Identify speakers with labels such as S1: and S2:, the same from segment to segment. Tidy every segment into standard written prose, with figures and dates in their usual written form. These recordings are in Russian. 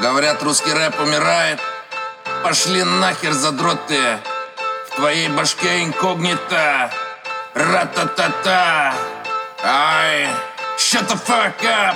S1: Говорят, русский рэп умирает. Пошли нахер, задроты. В твоей башке инкогнито. Ра-та-та-та. Ай, shut the fuck up.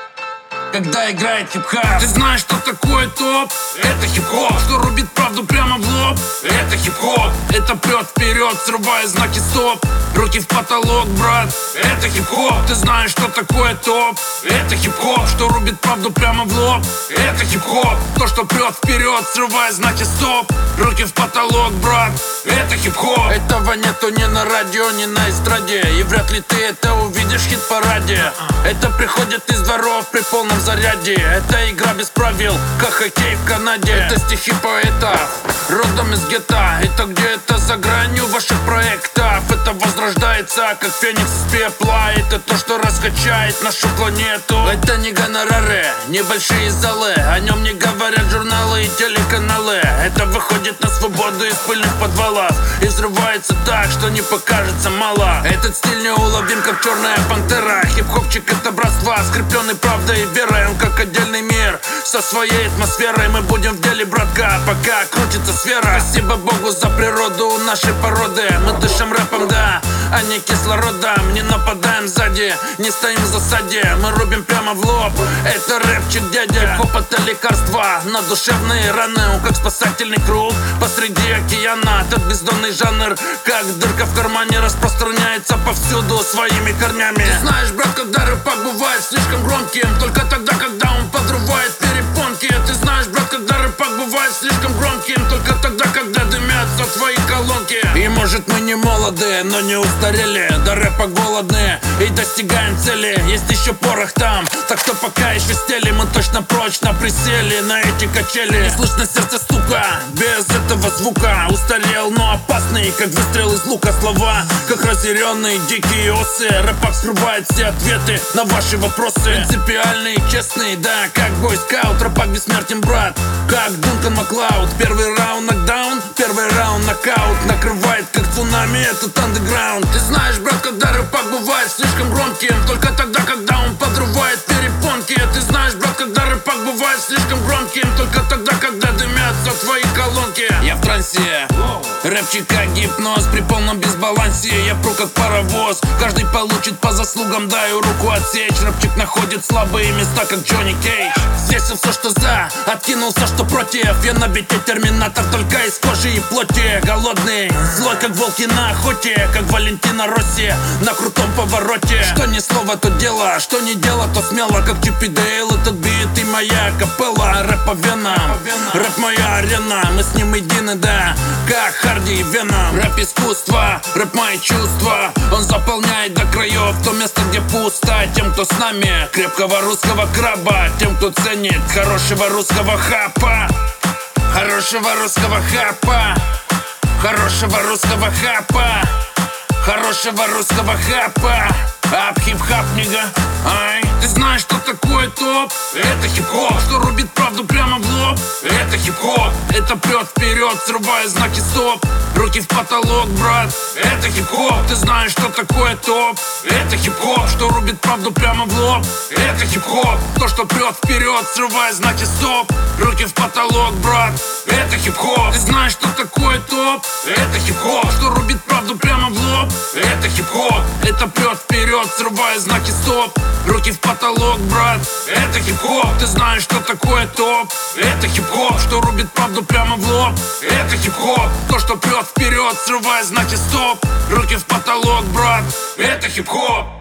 S1: Когда играет хип-хап, ты знаешь, что такое топ? Это хип-хоп, что рубит правду прямо в лоб. Это хип-хоп, это прет вперед, срывая знаки стоп. Руки в потолок, брат. Это хип-хоп, ты знаешь, что такое топ? Это хип-хоп, что рубит правду прямо в лоб. Это хип-хоп, то, что прет вперед, срывая знаки стоп. Руки в потолок, брат. Это хип-хоп. Этого нету ни на радио, ни на эстраде. И вряд ли ты это увидишь в хит-параде. Это приходит из дворов при полном заряде. Это игра без правил, как хоккей в Канаде. Это стихи поэтов, родом из гетто. Это где это за гранью ваших проектов. Это возрождается, как феникс из пепла. Это то, что раскачает нашу планету. Это не гонорары, небольшие залы. О нем не говорят журналы и телеканалы. Это выходит на свободу из пыльных подвалов и взрывается так, что не покажется мало. Этот стиль неуловим, как черная пантера. Хип-хопчик — это братство, скрепленный правдой и верой. Он как отдельный мир со своей атмосферой. Мы будем в деле, братка, пока крутится сфера. Спасибо Богу за природу нашей породы. Мы дышим рэпом, да, а не кислородом. Не нападаем сзади, не стоим в засаде. Мы рубим прямо в лоб, это рэпчик, дядя. Хоп — это лекарство на душевные раны. Он как спасательный круг посреди океана. Этот бездонный жанр, как дырка в кармане, распространяется повсюду своими корнями. Ты знаешь, брат, когда рэпак бывает слишком громким, только тогда, когда он подрывает перепонки. Ты знаешь, брат, когда рэпак бывает слишком громким, только тогда, когда дымятся твои колонки. И может мы не молоды, но не устарели. До рэпа голодные и достигаем цели. Есть еще порох там, так что пока еще стели, мы точно прочно присели на эти качели. Не слышно сердце стука, без этого звука. Устарел, но опасный, как выстрел из лука. Слова, как разъяренные дикие осы. Рэпак скрывает все ответы на ваши вопросы. Принципиальный, честный, да, как бойскаут. Рэпак бессмертен, брат, как Дункан Маклауд. Первый раунд нокдаун, первый раунд нокаут. Накрывает как цунами этот андеграунд. Ты знаешь, брат, когда рэпак бывает слишком громким, только тогда, когда он подрывает перепонки. Ты знаешь, брат, когда рэпак бывает слишком громким, только тогда, когда дымятся твои колонки. Я в трансе, рэпчик как гипноз при полном безбалансе. Я пру как паровоз, каждый получит по заслугам. Даю руку отсечь, рэпчик находит слабые места, как Джонни Кейдж. Взвесил все, что за, откинул все, что против. Я на бите терминатор, только из кожи и плоти. Голодный, злой, как волки на охоте, как Валентина Росси на крутом повороте. Что ни слово, то дело, что не дело, то смело, как Чип и Дейл. Этот бит и моя капелла. Рэп по венам, рэп моя арена. Мы с ним едины, да, как Харди и Веном. Рэп искусство, рэп мои чувства. Он заполняет до краев то место, где пусто. Тем, кто с нами, крепкого русского краба. Тем, кто ценит хорошего русского хапа. Хорошего русского хапа. Хорошего русского хапа. Хорошего русского хапа. Ап, хип-хап, нига. Ай, ты знаешь, что такое топ? Это хип-хоп, что рубит правду прямо в лоб. Это хип-хоп, это прет вперед, срывая знаки стоп. Руки в потолок, брат. Это хип-хоп, ты знаешь, что такое топ? Это хип-хоп, что рубит правду прямо в лоб. Это хип-хоп, то, что прет вперед, срывая знаки стоп. Руки в потолок, брат. Это хип-хоп, ты знаешь, что такое топ? Это хип-хоп, что рубит правду прямо в лоб. Это хип-хоп, это прет вперед, срывая знаки стоп. Руки в потолок, брат. Это хип-хоп, ты знаешь, что такое топ? Это хип-хоп, что рубит правду прямо в лоб. Это хип-хоп, то, что прет вперед, срывая знаки стоп. Руки в потолок, брат. Это хип-хоп.